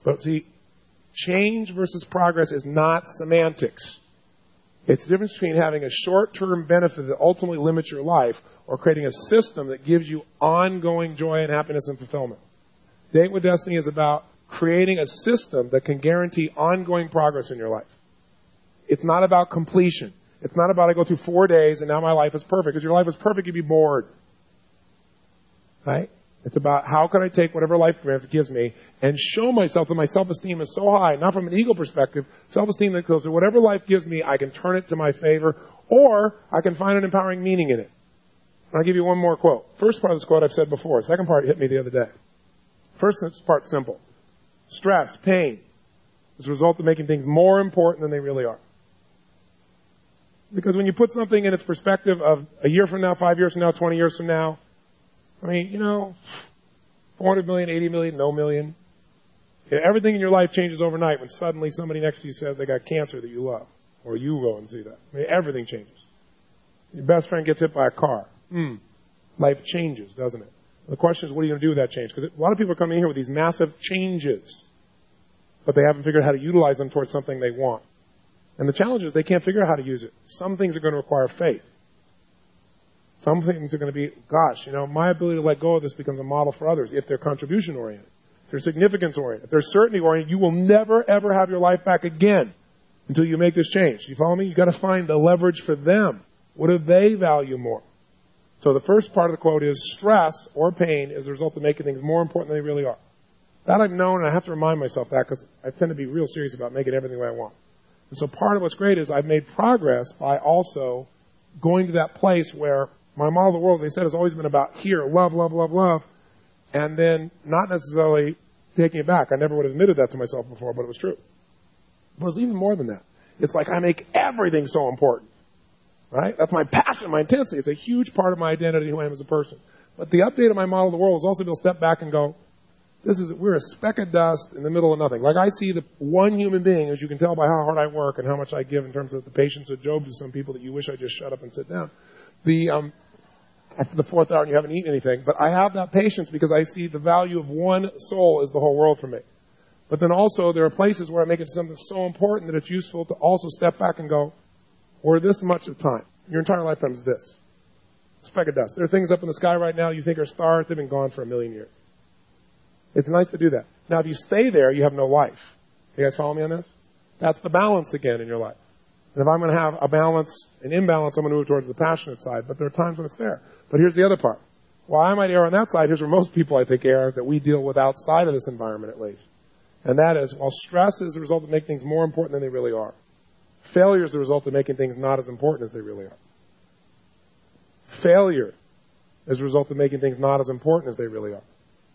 But see, change versus progress is not semantics. It's the difference between having a short-term benefit that ultimately limits your life or creating a system that gives you ongoing joy and happiness and fulfillment. Dating with Destiny is about creating a system that can guarantee ongoing progress in your life. It's not about completion. It's not about I go through 4 days and now my life is perfect. If your life was perfect, you'd be bored. Right? It's about how can I take whatever life gives me and show myself that my self-esteem is so high, not from an ego perspective, self-esteem that goes to whatever life gives me, I can turn it to my favor, or I can find an empowering meaning in it. I'll give you one more quote. First part of this quote I've said before. Second part hit me the other day. First part's simple. Stress, pain, is a result of making things more important than they really are. Because when you put something in its perspective of a year from now, 5 years from now, 20 years from now, 400 million, 80 million, no million. Everything in your life changes overnight when suddenly somebody next to you says they got cancer that you love. Or you go and see that. Everything changes. Your best friend gets hit by a car. Life changes, doesn't it? The question is, what are you going to do with that change? Because a lot of people are coming in here with these massive changes, but they haven't figured out how to utilize them towards something they want. And the challenge is they can't figure out how to use it. Some things are going to require faith. Some things are going to be, my ability to let go of this becomes a model for others if they're contribution-oriented, if they're significance-oriented, if they're certainty-oriented. You will never, ever have your life back again until you make this change. You follow me? You've got to find the leverage for them. What do they value more? So the first part of the quote is stress or pain is a result of making things more important than they really are. That I've known, and I have to remind myself that because I tend to be real serious about making everything the way I want. And so part of what's great is I've made progress by also going to that place where my model of the world, as I said, has always been about here, love, love, love, love, and then not necessarily taking it back. I never would have admitted that to myself before, but it was true. But it was even more than that. It's like I make everything so important, right? That's my passion, my intensity. It's a huge part of my identity, who I am as a person. But the update of my model of the world is also to be able to step back and go, we're a speck of dust in the middle of nothing. Like I see the one human being, as you can tell by how hard I work and how much I give in terms of the patience of Job to some people that you wish I'd just shut up and sit down. After the 4th hour and you haven't eaten anything. But I have that patience because I see the value of one soul is the whole world for me. But then also there are places where I make it something so important that it's useful to also step back and go, we're this much of time. Your entire lifetime is this. A speck of dust. There are things up in the sky right now you think are stars. They've been gone for 1 million years. It's nice to do that. Now, if you stay there, you have no life. You guys follow me on this? That's the balance again in your life. And if I'm going to have an imbalance, I'm going to move towards the passionate side. But there are times when it's there. But here's the other part. While I might err on that side, here's where most people, I think, err, that we deal with outside of this environment, at least. And that is, while stress is the result of making things more important than they really are, failure is the result of making things not as important as they really are. Failure is the result of making things not as important as they really are.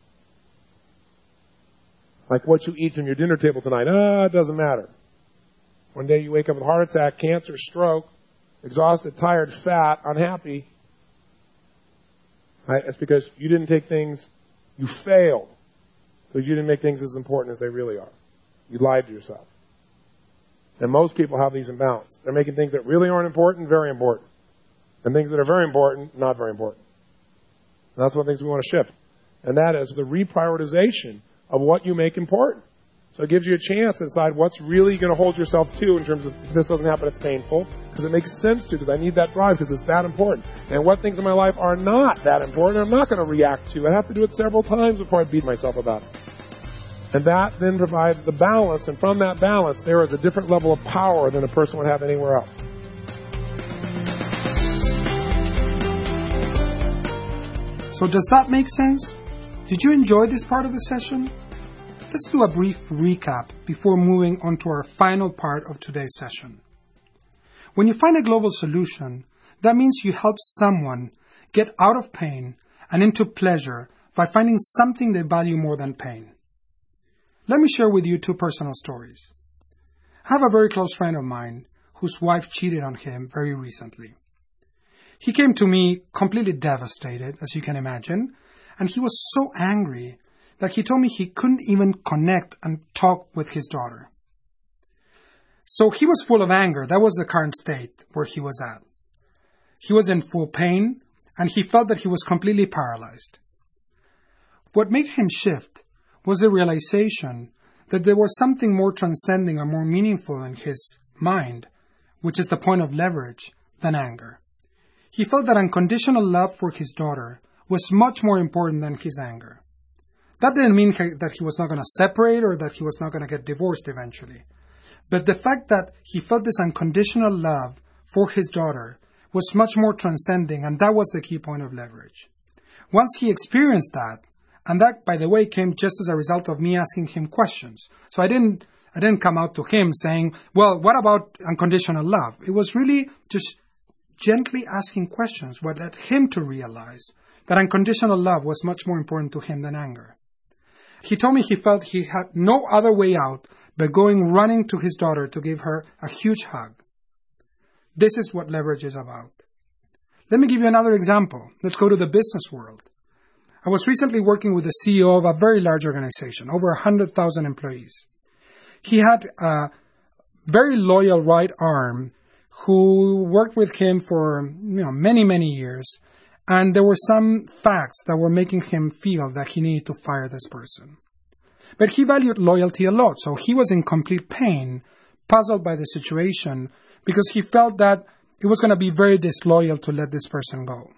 Like what you eat from your dinner table tonight, it doesn't matter. One day you wake up with a heart attack, cancer, stroke, exhausted, tired, fat, unhappy. Right? It's because you didn't take things, you failed because you didn't make things as important as they really are. You lied to yourself. And most people have these imbalances. They're making things that really aren't important, very important. And things that are very important, not very important. And that's one of the things we want to shift. And that is the reprioritization of what you make important. So it gives you a chance to decide what's really going to hold yourself to in terms of if this doesn't happen, it's painful. Because it makes sense to, because I need that drive, because it's that important. And what things in my life are not that important, I'm not going to react to. I have to do it several times before I beat myself about it. And that then provides the balance. And from that balance, there is a different level of power than a person would have anywhere else. So does that make sense? Did you enjoy this part of the session? Let's do a brief recap before moving on to our final part of today's session. When you find a global solution, that means you help someone get out of pain and into pleasure by finding something they value more than pain. Let me share with you 2 personal stories. I have a very close friend of mine whose wife cheated on him very recently. He came to me completely devastated, as you can imagine, and he was so angry that he told me he couldn't even connect and talk with his daughter. So he was full of anger. That was the current state where he was at. He was in full pain, and he felt that he was completely paralyzed. What made him shift was the realization that there was something more transcending or more meaningful in his mind, which is the point of leverage, than anger. He felt that unconditional love for his daughter was much more important than his anger. That didn't mean that he was not going to separate or that he was not going to get divorced eventually. But the fact that he felt this unconditional love for his daughter was much more transcending, and that was the key point of leverage. Once he experienced that, and that, by the way, came just as a result of me asking him questions. So I didn't come out to him saying, well, what about unconditional love? It was really just gently asking questions what led him to realize that unconditional love was much more important to him than anger. He told me he felt he had no other way out but going running to his daughter to give her a huge hug. This is what leverage is about. Let me give you another example. Let's go to the business world. I was recently working with the CEO of a very large organization, over 100,000 employees. He had a very loyal right arm who worked with him for many, many years, and there were some facts that were making him feel that he needed to fire this person. But he valued loyalty a lot, so he was in complete pain, puzzled by the situation, because he felt that it was going to be very disloyal to let this person go.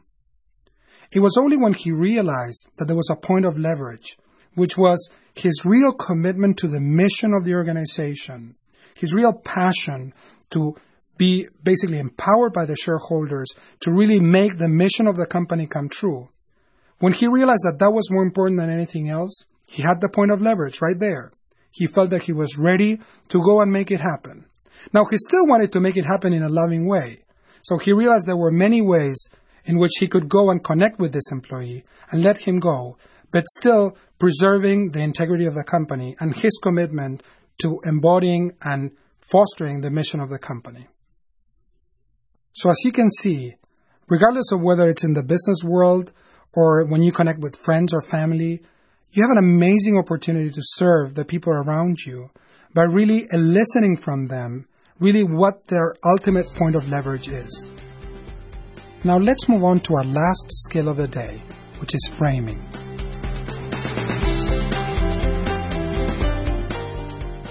It was only when he realized that there was a point of leverage, which was his real commitment to the mission of the organization, his real passion to be basically empowered by the shareholders to really make the mission of the company come true. When he realized that that was more important than anything else, he had the point of leverage right there. He felt that he was ready to go and make it happen. Now, he still wanted to make it happen in a loving way. So he realized there were many ways in which he could go and connect with this employee and let him go, but still preserving the integrity of the company and his commitment to embodying and fostering the mission of the company. So as you can see, regardless of whether it's in the business world or when you connect with friends or family, you have an amazing opportunity to serve the people around you by really eliciting from them really what their ultimate point of leverage is. Now let's move on to our last skill of the day, which is framing.